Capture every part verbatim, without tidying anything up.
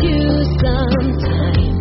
choose sometime.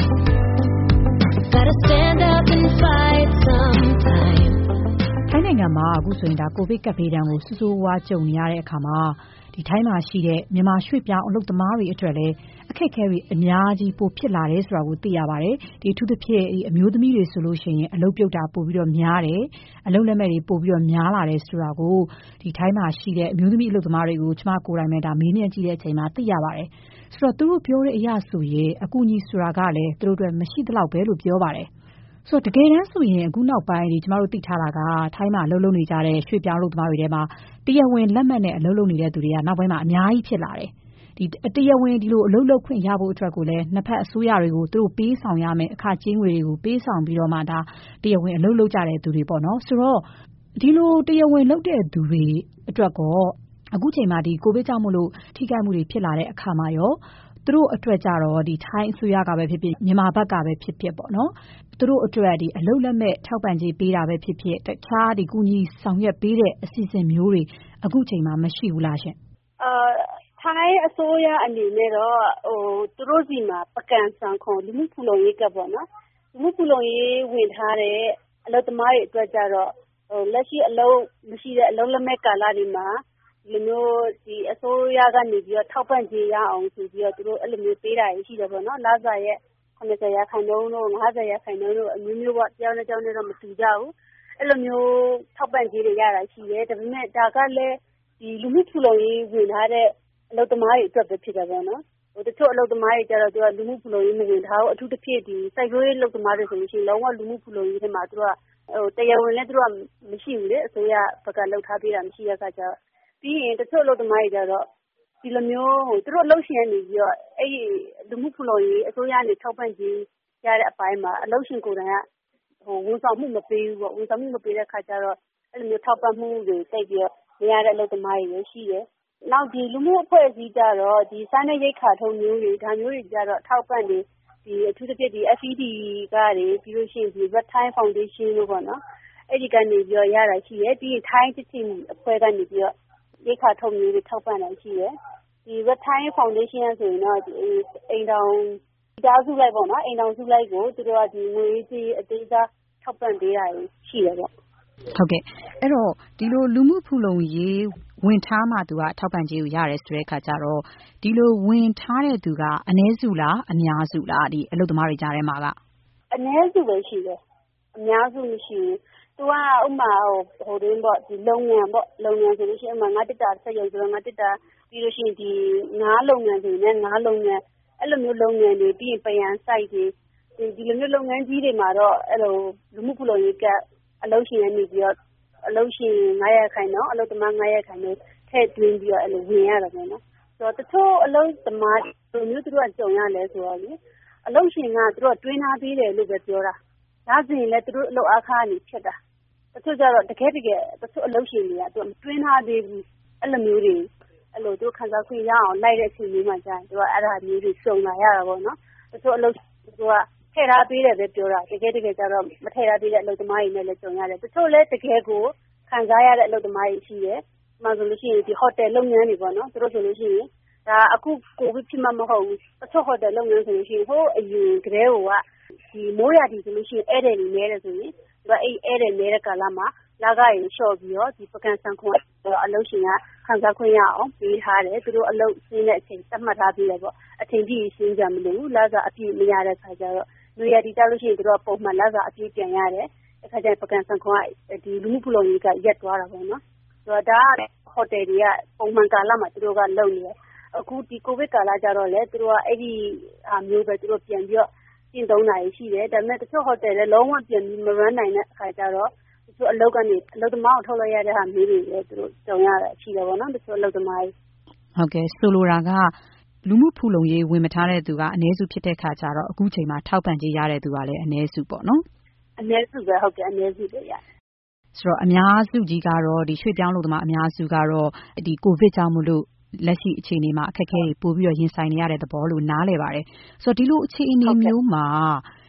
Gotta stand up and fight sometime. ထိုင်းနိုင်ငံမှာအခုဆိုရင်ဒါကိုဗစ်ကပ်ဘေးဒဏ်ကိုဆူဆူဝါးကြုံနေရတဲ့အခါမှာဒီထိုင်းမှာရှိတဲ့မြန်မာရွှေ့ပြောင်းအလုပ်သမားတွေအတွက်လည်းအခက်အခဲတွေအများကြီးပိုဖြစ်လာတယ်ဆိုတာကိုသိရပါတယ်။ဒီအထူးသဖြင့်ဒီအမျိုးသမီးတွေဆိုလို့ရှိရင်အလုပ်ပြုတ်တာပိုပြီးတော့များတယ်။အလုပ်လက်မဲ့တွေပိုပြီးတော့များလာတယ်ဆိုတာကိုဒီထိုင်းမှာရှိတဲ့အမျိုးသမီးအလုပ်သမားတွေကိုကျမကိုယ်တိုင်ပဲဒါမေးမြန်းကြည့်တဲ့အချိန်မှာသိရပါတယ်။ဆိုတော့သူတို့ပြောတဲ့အရာဆိုရင်အကူအညီဆိုတာကလည်းသူတို့အတွက်မရှိသလောက်ပဲလို့ပြောပါတယ်။ဆိုတော့တကယ်တမ်းဆိုရင်အခုနောက်ပိုင်းဒီကျမတို့သိထားတာကထိုင်းမှာအလုပ်လုပ်နေကြတဲ့ရွှေ့ပြောင်းအလုပ်သမားတွေထဲမှာတရားဝင်လက်မှတ်နဲ့အလုပ်လုပ်နေတဲ့သူတွေကနောက်ပိုင်းမှာအများကြီးဖြစ်လာတယ်။ဒီတရားဝင်ဒီလိုအလုပ်လုပ်ခွင့်ရဖို့အတွက်ကိုလည်းနှစ်ဖက်အစိုးရတွေကိုသူတို့ပေးဆောင်ရမယ်အခကြေးငွေတွေကိုပေးဆောင်ပြီးတော့မှဒါတရားဝင်အလုပ်လုပ်ကြတဲ့သူတွေပေါ့နော်။ဆိုတော့ဒီလိုတရားဝင်လုပ်တဲ့သူတွေအတွက်ကောအခုချိန်မှာဒီကိုဗစ်ကြောင့်မို့လို့ထိခိုက်မှုတွေဖြစ်လာတဲ့အခါမှာရောသူတို့အတွက်ကြတော့ဒီထိုင်းအစိုးရကပဲဖြစ်ဖြစ်မြန်မာဘက်ကပဲဖြစ်ဖြစ်ပေါ့နော်သူတို့အတွက်ဒီအလုပ်လက်မဲ့ထောက်ပံ့ကြေးပေးတာပဲဖြစ်ဖြစ်တခြားဒီကူညီဆောင်ရွက်ပေးတဲ့အစီအစဉ်မျိုးတွေအခုချိန်မှာမရှိဘူးလားရှင်အာထိုင်းအစိုးရအနေနဲ့တော့ဟိုသူတို့စီမှာပကံဆန်ခွန်လူမှုဖူလုံရေးကပေါ့နော်လူမှုဖူလုံရေးဝင်ထားတဲ့အလုပ်သမားတွေအတွက်ကြတော့ဟိုလက်ရှိအလုပ်မရှိတဲ့အလုပ်လက်မဲ့ကာလတွေမှာဒီလိုမျိုးဒီအစိုးရကနေပြီးတော့ထောက်ပံ့ကြေးရအောင်ဆိုပြီးတော့သူတို့အဲ့လိုမျိုးပေးတာရှိတယ်ပေါ့နော်လစာရဲ့၇၀ရာခိုင်နှုန်းတို့၅၀ရာခိုင်နှုန်းတို့အမျိုးမျိုးပေါ့ကြောင်းနဲ့ကြောင်းနဲ့တော့မတူကြဘူးအဲ့လိုမျိုးထောက်ပံ့ကြေးတွေရတာရှိတယ်ဒါပေမဲ့ဒါကလည်းဒီလူမှုဖူလုံရေးဝင်ထားတဲ့အလုပ်သမားတွေအတွက်ပဲဖြစ်တယ်ပေါ့နော်ဟိုတချို့အလုပ်သမားတွေကျတော့သူကလူမှုဖူလုံရေးမဝင်ထားဘူးအထူးသဖြင့်ဒီစိုက်ပျိုးရေးအလုပ်သမားတွေဆိုလို့ရှိရင်လုံးဝလူမှုဖူလုံရေးထဲမှာသူကဟိုတရားဝင်လည်းသူကမရှိဘူးလေအစိုးရဘက်ကလှုပ်ထားပေးတာမရှိတဲ့အခါကျတော့ပြီးရင်တချို့အလုပ်သမားတွေကျတော့ဒီလိုမျိုးဟိုသူတို့အလုပ်ရှင်နေပြီးတော့အဲ့ဒီလူမှုဖူလုံရေးအစိုးရနေထောက်ပံ့ကြေးရတဲ့အပိုင်းမှာအလုပ်ရှင်ကိုယ်တိုင်ကဟိုဝန်ဆောင်မှုမပေးဘူးပေါ့ဝန်ဆောင်မှုမပေးတဲ့အခါကျတော့အဲ့လိုမျိုးထောက်ပံ့မှုတွေတိတ်ပြီးတော့မရတဲ့အလုပ်သမားတွေလည်းရှိတယ်နောက်ဒီလူမှုအဖွဲ့အစည်းကြတော့ဒီစားနပ်ရိက္ခာထုံမျိုးတွေဒါမျိုးတွေကြတော့ထောက်ပံ့နေဒီအထူးသဖြင့်ဒီ F E D ကတွေပြီးလို့ရှိရင်ဒီ Red Thai Foundation လို့ပေါ့နော်အဲ့ဒီကနေပြီးတော့ရတာရှိတယ်ပြီးရင် Thai တစ်ချိန်အဖွဲ့ကနေပြီးတော့ရိက္ခာထုံမျိုးတွေထောက်ပံ့တာရှိတယ်ဒီ Red Thai Foundation ဆိုရင်တော့ဒီအိမ်တောင်ကြားစုလိုက်ပေါ့နော်အိမ်တောင်စုလိုက်ကိုသူတို့ကဒီငွေကြေးအသေးစားထောက်ပံ့ပေးတာရှိတယ်ပေါ့ဟုတ်ကဲ့အဲ့တော့ဒီလိုလူမှုဖူလုံရေးဝင်ထားမှသူကထောက်ပံ့ကြေးကိုရတယ်ဆိုတဲ့အခါကျတော့ဒီလိုဝင်ထားတဲ့သူကအနည်းစုလားအများစုလားဒီအလုပ်သမားတွေကြားထဲမှာကအနည်းစုပဲရှိတယ်အများစုမရှိဘူးသူကဥမာဟိုဟိုတွင်းပေါ့ဒီလုပ်ငန်းပေါ့လုပ်ငန်းဆိုလို့ရှိရင်ဥမာငါတက်တာဆက်ရုပ်ဆိုတော့ငါတက်တာပြီးလို့ရှိရင်ဒီငါးလုပ်ငန်းဆိုရင်ငါးလုပ်ငန်းအဲ့လိုမျိုးလုပ်ငန်းတွေပြီးရင်ပယံ site တွေဒီလိုမျိုးလုပ်ငန်းကြီးတွေမှာတော့အဲ့လိုလူမှုဖူလုံရေးကအလုပ်ရှင်နေပြီးတော့အလုပ်ရှင်၅ရာခိုင်နှုန်းအလုပ်သမား၅ရာခိုင်နှုန်းထည့်သွင်းပြီးတော့အဲ့လိုဝင်ရတယ်ပေါ့နော်ဆိုတော့တချို့အလုပ်သမားတို့မျိုးသူတို့ကကြုံရလဲဆိုတော့လေအလုပ်ရှင်ကသူတို့တွင်းထားပေးတယ်လို့ပဲပြောတာဒါဆိုရင်လည်းသူတို့အလုပ်အခါကနေဖြစ်တာတချို့ကျတော့တကယ်တကယ်တချို့အလုပ်ရှင်တွေကသူတွင်းထားပေးဘူးအဲ့လိုမျိုးတွေအဲ့လိုသူခံစားခွင့်ရအောင်လိုက်တဲ့အချိန်မျိုးမှကြာရင်သူကအဲ့ဒါမျိုးတွေစုံလာရတာပေါ့နော်တချို့အလုပ်သူကထည့်ထားပေးတယ်ပဲပြောတာတကယ်တကယ်ကျတော့မထည့်ထားပေးတဲ့အလုပ်သမားတွေနဲ့လည်းကြုံရတယ်တချို့လည်းတကယ်ကိုခံစားရတဲ့အလုပ်သမားတွေရှိတယ်။မှဆိုလို့ရှိရင်ဒီဟိုတယ်လုပ်ငန်းတွေပေါ့နော်သူတို့ဆိုလို့ရှိရင်ဒါအခုကိုဗစ်ဖြစ်မှမဟုတ်ဘူးတချို့ဟိုတယ်လုပ်ငန်းဆိုလို့ရှိရင်ဟိုအရင်ကတည်းကဒီမိုးရာသီဆိုလို့ရှိရင်ဧည့်သည်တွေနဲတယ်ဆိုရင်သူကအဲ့ဧည့်သည်နဲတဲ့ကာလမှာလာကရင်လျှော့ပြီးတော့ဒီပကံဆန်ခွန်အလုပ်ရှင်ကခံစားခွင့်ရအောင်ပေးထားတယ်သူတို့အလုပ်ရှင်းတဲ့အချိန်သတ်မှတ်ထားပြီးတယ်ပေါ့အချိန်ကြီးရှင်းကြမလို့လာကအပြည့်မရတဲ့ခါကျတော့လူရည်တည်လို့ရှိရင်သူတို့ကပုံမှန်လာကအပြည့်ပြန်ရတယ်အခါကျရင်ပကံဆန်ခွန်ကဒီလူမှုဖူလုံရေးကရက်သွားတာပေါ့နော်ဆိုတော့ဒါကဟိုတယ်တွေကပုံမှန်ကာလမှာသူတို့ကလုပ်နေတယ်အခုဒီကိုဗစ်ကာလကြတော့လေသူတို့ကအဲ့ဒီအမျိုးပဲသူတို့ပြန်ပြီးတော့ကျင့်သုံးတာရှိတယ်ဒါပေမဲ့တချို့ဟိုတယ်လည်းလုံးဝပြန်ပြီးမရမ်းနိုင်တဲ့အခါကျတော့တချို့အလုပ်ကနေအလုပ်သမားကိုထုတ်လိုက်ရတဲ့ဟာမျိုးတွေလည်းသူတို့ကြုံရတာရှိတယ်ပေါ့နော်တချို့အလုပ်သမားတွေဟုတ်ကဲ့ဆိုလိုတာကလူမှုဖူလုံရေးဝင်မထားတဲ့သူကအနည်းစုဖြစ်တဲ့ခါကျတော့အခုချိန်မှာထောက်ပံ့ကြေးရတဲ့သူကလည်းအနည်းစုပေါ့နော်အနည်းစုပဲဟုတ်ကဲ့အနည်းစုပဲရတယ်ဆိုတော့အများစုကြီးကတော့ဒီရွှေ့ပြောင်းလုပ်သမားအများစုကတော့ဒီကိုဗစ်ကြောင့်မလို့လက်ရှိအခြေအနေမှာအခက်အခဲတွေပို့ပြီးတော့ရင်ဆိုင်နေရတဲ့သဘောလို့နားလည်ပါတယ်ဆိုတော့ဒီလိုအခြေအနေမျိုးမှာ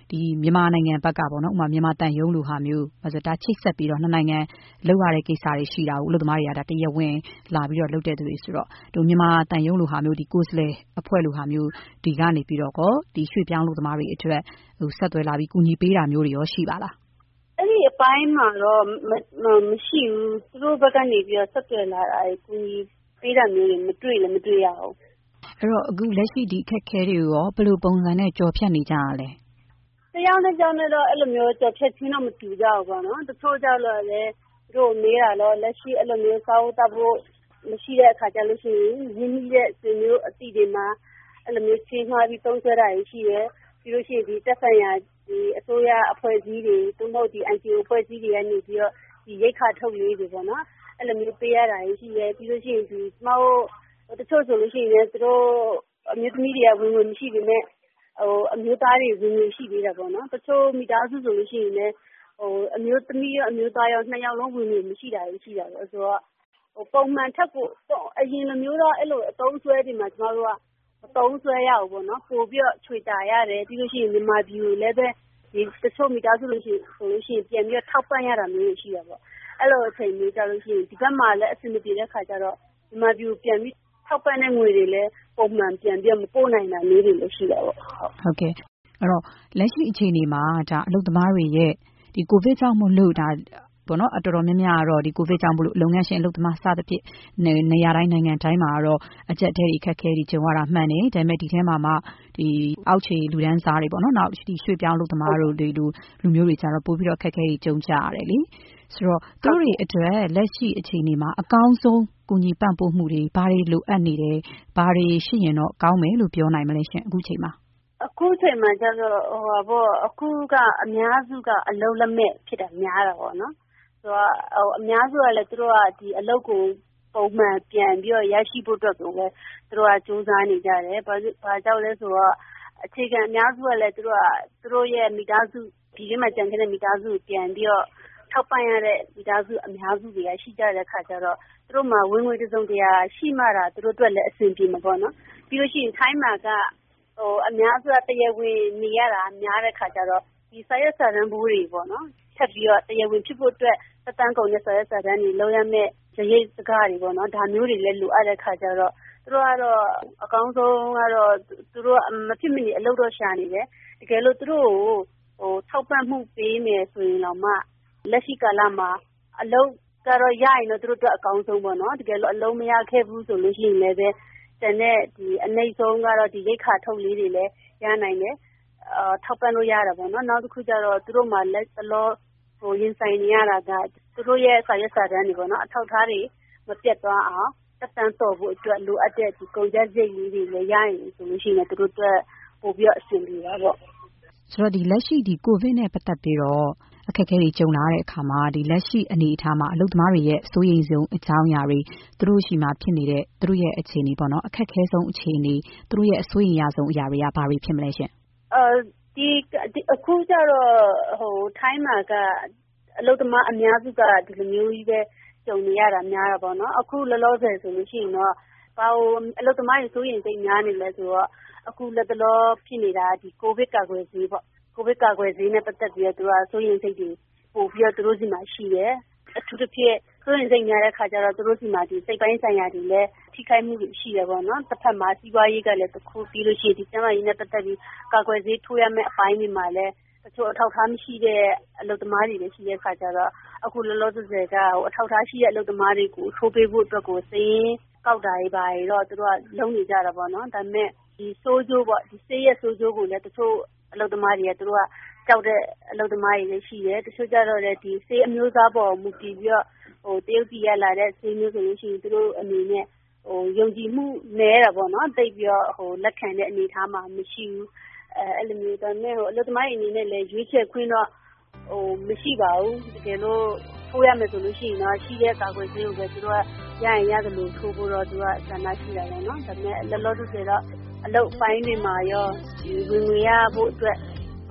ဒီမြန်မာနိုင်ငံဘက်ကပေါ့နော်ဥပမာမြန်မာတန်ယုံလိုဟာမျိုးဆိုဒါချိတ်ဆက်ပြီးတော့နှစ်နိုင်ငံလောက်ရတဲ့ကိစ္စတွေရှိတာကိုအလုပ်သမားတွေကဒါတရဝင်လာပြီးတော့လုပ်တဲ့သူတွေဆိုတော့ဒီမြန်မာတန်ယုံလိုဟာမျိုးဒီကိုယ်စလဲအဖွဲ့လိုဟာမျိုးဒီကနေပြီးတော့ကောဒီရွှေ့ပြောင်းလုပ်သမားတွေအတွက်ဟိုဆက်သွယ်လာပြီးကူညီပေးတာမျိုးတွေရောရှိပါလားအဲ့ဒီအပိုင်းမှာတော့မရှိဘူးသူတို့ဘက်ကနေပြီးတော့ဆက်သွယ်လာတာကူညီပေးတာမျိုးတွေမတွေ့လည်းမတွေ့ရအောင်အဲ့တော့အခုလက်ရှိဒီအခက်ခဲတွေရောဘယ်လိုပုံစံနဲ့ကြော်ဖြတ်နေကြရလဲတရားနဲ့ကြောင်းနဲ့တော့အဲ့လိုမျိုးကြော်ဖြတ်ချင်းတော့မတူကြဘူးပေါ့နော်တချို့ကြောက်လို့လည်းသူတို့မေးတာတော့လက်ရှိအဲ့လိုမျိုးစာအုပ်တပ်ဖို့မရှိတဲ့အခါကျလို့ရှိရင်ရင်းနှီးတဲ့ဆွေမျိုးအတိတွေမှာအဲ့လိုမျိုးချင်းမှားပြီးသုံးဆွဲတာရှိတယ်ပြီးလို့ရှိရင်ဒီတက်ဆိုင်ရာဒီအစိုးရအဖွဲ့အစည်းတွေသို့မဟုတ်ဒီ N G O အဖွဲ့အစည်းတွေကနေပြီးတော့ဒီရိတ်ခါထုတ်လေးတွေပေါ့နော်အဲ့လိုမျိုးပေးရတာရှိတယ်ပြီးလို့ရှိရင်ဒီမဟုတ်တချို့ဆိုလို့ရှိရင်သူတို့အမျိုးသမီးတွေကဝင်ဝင်မရှိပေမဲ့ဟိုအမျိုးသားတွေဝင်ဝင်ရှိသေးတာပေါ့နော်တချို့မိသားစုဆိုလို့ရှိရင်လည်းဟိုအမျိုးသမီးရောအမျိုးသားရောနှစ်ယောက်လုံးဝင်ဝင်မရှိတာရှိတာပေါ့ဆိုတော့ဟိုပုံမှန်ထက်ကိုအရင်လိုမျိုးတော့အဲ့လိုအတုံးဆွဲတွေမှာကျမတို့ကအတုံးဆွဲရအောင်ပေါ့နော်ပို့ပြီးတော့ချွေတာရတယ်ပြီးလို့ရှိရင်မြန်မာပြည်ကိုလည်းပဲဒီတချို့မိသားစုလို့ရှိရင်ဆိုလို့ရှိရင်ပြန်ပြီးတော့ထောက်ပံ့ရတာမျိုးရှိတာပေါ့အဲ့လိုအချိန်မျိုးကြလို့ရှိရင်ဒီဘက်မှာလည်းအဆင်မပြေတဲ့ခါကျတော့မြန်မာပြည်ကိုပြန်ပြီးထောက်ပံ့တဲ့ငွေတွေလည်းပုံမှန်ပြန်ပြီးမပို့နိုင်တာမျိုးတွေလည်းရှိတာပေါ့ဟုတ်ကဲ့အဲ့တော့လက်ရှိအခြေအနေမှာဒါအလုပ်သမားတွေရဲ့ဒီကိုဗစ်ကြောင့်မလို့ဒါပေါ့နော်အတော်တော်များများကတော့ဒီကိုဗစ်ကြောင့်မလို့လုပ်ငန်းရှင်အလုပ်သမားစသဖြင့်နေရာတိုင်းနိုင်ငံတိုင်းမှာတော့အကျက်တဲတွေအခက်ခဲတွေကြုံရတာမှန်တယ်ဒါပေမဲ့ဒီထဲမှာမှဒီအောက်ခြေလူဒန်းစားတွေပေါ့နော်နောက်ဒီရွှေ့ပြောင်းအလုပ်သမားတို့တွေလူလူမျိုးတွေကြတော့ပို့ပြီးတော့အခက်ခဲတွေကြုံကြရတယ်လေဆိုတော့သူတို့တွေအတွက်လက်ရှိအခြေအနေမှာအကောင်းဆုံးကူညီပံ့ပိုးမှုတွေဘာတွေလိုအပ်နေတယ်ဘာတွေရှိရင်တော့ကောင်းမယ်လို့ပြောနိုင်မလဲရှင်အခုချိန်မှာအခုချိန်မှာကျတော့ဟိုပါပေါ့အခုကအများစုကအလုံးလက်မဲ့ဖြစ်တာများတာပေါ့နော်ဆိုတော့ဟိုအများစုကလည်းသူတို့ကဒီအလုပ်ကိုပုံမှန်ပြန်ပြီးတော့ရရှိဖို့အတွက်ကိုလည်းသူတို့ကစူးစမ်းနေကြတယ်ဘာဘာကြောင့်လဲဆိုတော့အခြေခံအများစုကလည်းသူတို့ကသူတို့ရဲ့မိသားစုဒီထဲမှာကြံခဲ့တဲ့မိသားစုပြန်ပြီးတော့ထောက်ပံ့ရတဲ့မိသားစုအများစုတွေကရှိကြတဲ့ခါကျတော့သူတို့မှာဝင်ငွေတစုံတရာရှိမှတာသူတို့အတွက်လည်းအဆင်ပြေမှာပေါ့နော်ပြီးလို့ရှိရင်ထိုင်းမှာကဟိုအများစုကတရားဝင်နေရတာများတဲ့ခါကျတော့ဒီစာရွက်စာတမ်းဘူးတွေပေါ့နော်ထပ်ပြီးတော့တရားဝင်ဖြစ်ဖို့အတွက်သက်တမ်းကုန်တဲ့စာရွက်စာတမ်းတွေလုံးရမဲ့ရရိတ်စကားတွေပေါ့နော်ဒါမျိုးတွေလည်းလိုအပ်တဲ့ခါကျတော့သူတို့ကတော့အကောင်းဆုံးကတော့သူတို့မဖြစ်မနေအလုပ်တော့ရှာနေတယ်တကယ်လို့သူတို့ဟိုထောက်ပံ့မှုပေးမယ်ဆိုရင်တော့မှလက်ရှိကာလမှာအလုပ်ကတော့ရရင်တော့သူတို့အတွက်အကောင်းဆုံးပေါ့နော်တကယ်လို့အလုံးမရခဲ့ဘူးဆိုလို့ရှိရင်လည်းပဲတန်တဲ့ဒီအနှိမ့်ဆုံးကတော့ဒီရိတ်ခါထုတ်လေးတွေလည်းရနိုင်တယ်အာထောက်ပံ့လို့ရတာပေါ့နော်နောက်တစ်ခုကျတော့သူတို့မှာလက်သလောဟိုရင်ဆိုင်နေရတာကသူတို့ရဲ့စာရွက်စာတမ်းတွေပေါ့နော်အထောက်အထားတွေမပြတ်သွားအောင်တက်တန်းတော်ဖို့အတွက်လိုအပ်တဲ့ဒီကုန်ကျစရိတ်လေးတွေလည်းရရင်ဆိုလို့ရှိရင်သူတို့အတွက်ပို့ပြီးတော့အဆင်ပြေတာပေါ့ဆိုတော့ဒီလက်ရှိဒီကိုဗစ်နဲ့ပတ်သက်ပြီးတော့အခက်အခဲတွေကြုံလာတဲ့အခါမှာဒီလက်ရှိအနေအထားမှာအလုပ်သမားတွေရဲ့စိုးရိမ်ဆုံးအကြောင်းအရာတွေသူတို့ရှိမှဖြစ်နေတဲ့သူတို့ရဲ့အခြေအနေပေါ့နော်အခက်အခဲဆုံးအခြေအနေသူတို့ရဲ့အစိုးရိမ်ရဆုံးအရာတွေကဘာတွေဖြစ်မလဲရှင်အဲဒီအခုကျတော့ဟိုထိုင်းမှာကအလုပ်သမားအများစုကဒီလိုမျိုးကြီးပဲကြုံနေရတာများတာပေါ့နော်အခုလောလောဆယ်ဆိုလို့ရှိရင်တော့ဘာလို့အလုပ်သမားတွေစိုးရိမ်စိတ်များနေလဲဆိုတော့အခုလက်တလောဖြစ်နေတာဒီကိုဗစ်ကာကွယ်ဆေးပေါ့ကိုဗစ်ကာကွယ်ဆေးနဲ့ပတ်သက်ပြီးတော့သူကစိုးရိမ်စိတ်တွေပို့ပြီးတော့သူတို့စီမှာရှိတယ်အထူးသဖြင့်စိုးရိမ်စိတ်များတဲ့ခါကျတော့သူတို့စီမှာဒီစိတ်ပိုင်းဆိုင်ရာတွေလည်းထိခိုက်မှုတွေရှိတယ်ပေါ့နော်တစ်ဖက်မှာစီးပွားရေးကလည်းတစ်ခုပြီးလို့ရှိရင်ဒီကျန်းမာရေးနဲ့ပတ်သက်ပြီးကာကွယ်ဆေးထိုးရမယ့်အပိုင်းတွေမှာလည်းတချို့အထောက်အထားမရှိတဲ့အလုပ်သမားတွေလည်းရှိတဲ့ခါကျတော့အခုလောလောဆယ်ဆယ်ကဟိုအထောက်အထားရှိတဲ့အလုပ်သမားတွေကိုထိုးပေးဖို့အတွက်ကိုစည်ရင်ကောက်တာတွေပါတော့သူတို့ကလုံးနေကြတာပေါ့နော်ဒါပေမဲ့ဒီစိုးကျိုးပေါ့ဒီဆေးရဲ့စိုးကျိုးကိုလည်းတချို့အလုပ်သမားတွေကသူတို့ကကြောက်တဲ့အလုပ်သမားတွေလည်းရှိတယ်တချို့ကြတော့လည်းဒီဆေးအမျိုးအစားပေါ်မူတည်ပြီးတော့ဟိုတရုတ်ပြည်ရလာတဲ့ဆေးမျိုးဆိုလို့ရှိရင်သူတို့အနေနဲ့ဟိုယုံကြည်မှုနည်းတာပေါ့နော်တိတ်ပြီးတော့ဟိုလက်ခံတဲ့အနေအထားမှာမရှိဘူးအဲအဲ့လိုမျိုးဒါနဲ့ဟိုအလုပ်သမားတွေအနေနဲ့လည်းရွေးချယ်ခွင့်တော့ဟိုမရှိပါဘူးတကယ်လို့ထိုးရမယ်ဆိုလို့ရှိရင်တော့ရှိတဲ့ကာကွယ်ဆေးကိုပဲသူတို့ကရရင်ရတယ်လို့ထိုးဖို့တော့သူကဆန္ဒရှိတယ်နော်ဒါပေမဲ့လောလောဆယ်တော့အလုပ်ပိုင်းတွေမှာရောဒီဝင်ငွေရဖို့အတွက်ဒီ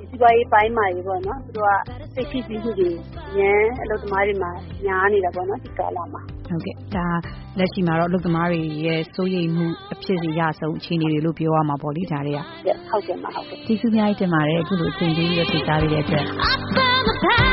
စီးပွားရေးပိုင်းမှာရေပေါ့နော်သူတို့ကစိတ်ဖိစီးမှုတွေညံအလုပ်သမားတွေမှာညားနေတာပေါ့နော်ဒီကာလမှာဟုတ်ကဲ့ဒါလက်ရှိမှာတော့အလုပ်သမားတွေရဲ့စိုးရိမ်မှုအဖြစ်စီရဆုံးအခြေအနေတွေလို့ပြောရမှာပေါ့လေဒါတွေကဟုတ်ကဲ့မှာဟုတ်ကဲ့ကျေးဇူးများတင်ပါတယ်အခုလိုအချိန်ကြီးရဖြေကြားပေးတဲ့အတွက်